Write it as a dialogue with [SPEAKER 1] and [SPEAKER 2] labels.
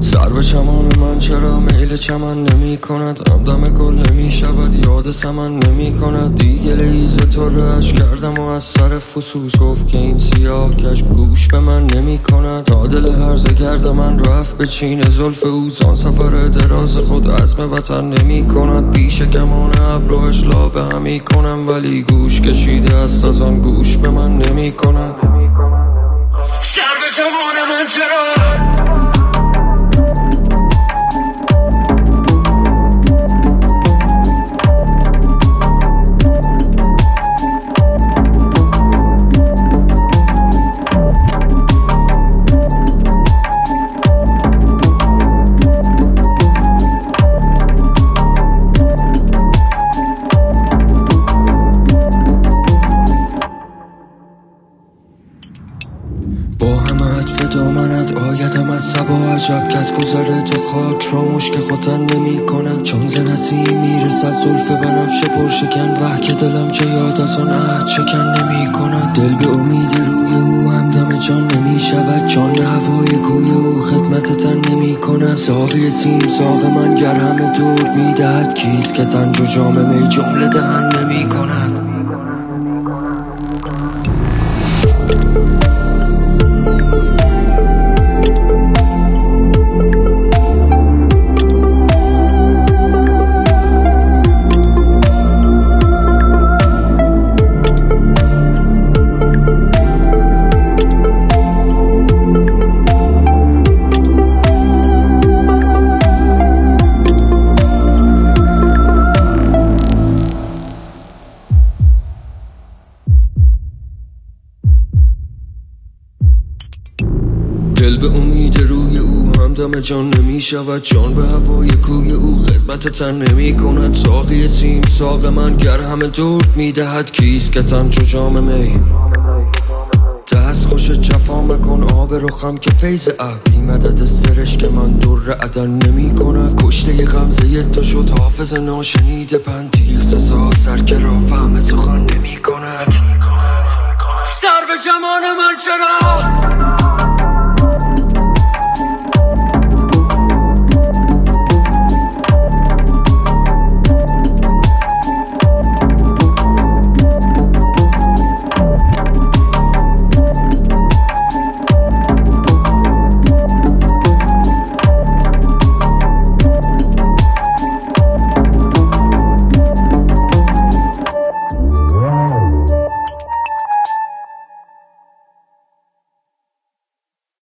[SPEAKER 1] سر به چمان من چرا میل چمن نمی کند؟ همدم گل نمی شود یاد سمن نمی کند. دیگه لیز تو رش کردم و از سر فسوس گفت که این سیاه کش گوش به من نمی کند. دادل هرزه کرد من رفت به چین زلف اوزان سفر دراز خود عزم وطن نمی کند. پیش کمان ابروش لابه همی کنم ولی گوش کشیده است از آن گوش به من نمی کند. سر به چمان من چرا با همه عطف دامنت آیدم از سبا عجب کس گذره تو خاک را مشک خوتن نمی کند. چون ز نسیم میرسد زلف بنفش پرشکن وه که دلم چه یاد از آن عهد شکن نمی کند. دل به امید روی او همدم جان نمی شود جان به هوای کوی او خدمت تن نمی کند. ساقی سیم ساق من گر همه دور می دهد کیست که تنج و جام می جمله دهن نمی کند. دل به امید روی او همدم جان نمی شود جان به هوای کوی او خدمت تن نمی کند. ساقی سیم ساق من گر همه درد می دهد کیست که تن چو جام می. دست خوش جفا مکن آب رخم که فیض ابری مدد سرش که من در عدن نمی کند. کشته غمزه تو شد حافظ ناشنیده پند تیغ سزا سر که را فهم سخن نمی کند. سر به چمان من چرا